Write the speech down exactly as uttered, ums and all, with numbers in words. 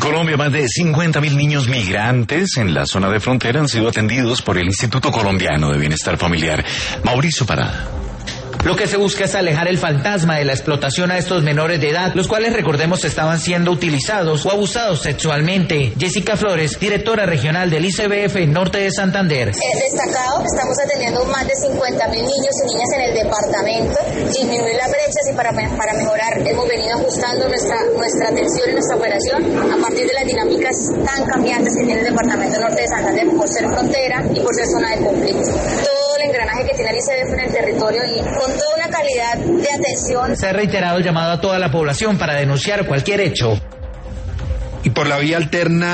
Colombia, más de cincuenta mil niños migrantes en la zona de frontera han sido atendidos por el Instituto Colombiano de Bienestar Familiar. Mauricio Parada. Lo que se busca es alejar el fantasma de la explotación a estos menores de edad, los cuales, recordemos, estaban siendo utilizados o abusados sexualmente. Jessica Flores, directora regional del I C B F Norte de Santander. Eh, destacado, estamos atendiendo más de cincuenta mil niños y niñas en el departamento, disminuir las brechas y para, para mejorar hemos venido ajustando nuestra, nuestra atención y nuestra operación a partir de las dinámicas tan cambiantes que tiene el departamento Norte de Santander por ser frontera y por ser zona de conflicto. Todo el engranaje que tiene el I C B F en el territorio y con toda una calidad de atención. Se ha reiterado el llamado a toda la población para denunciar cualquier hecho. Y por la vía alterna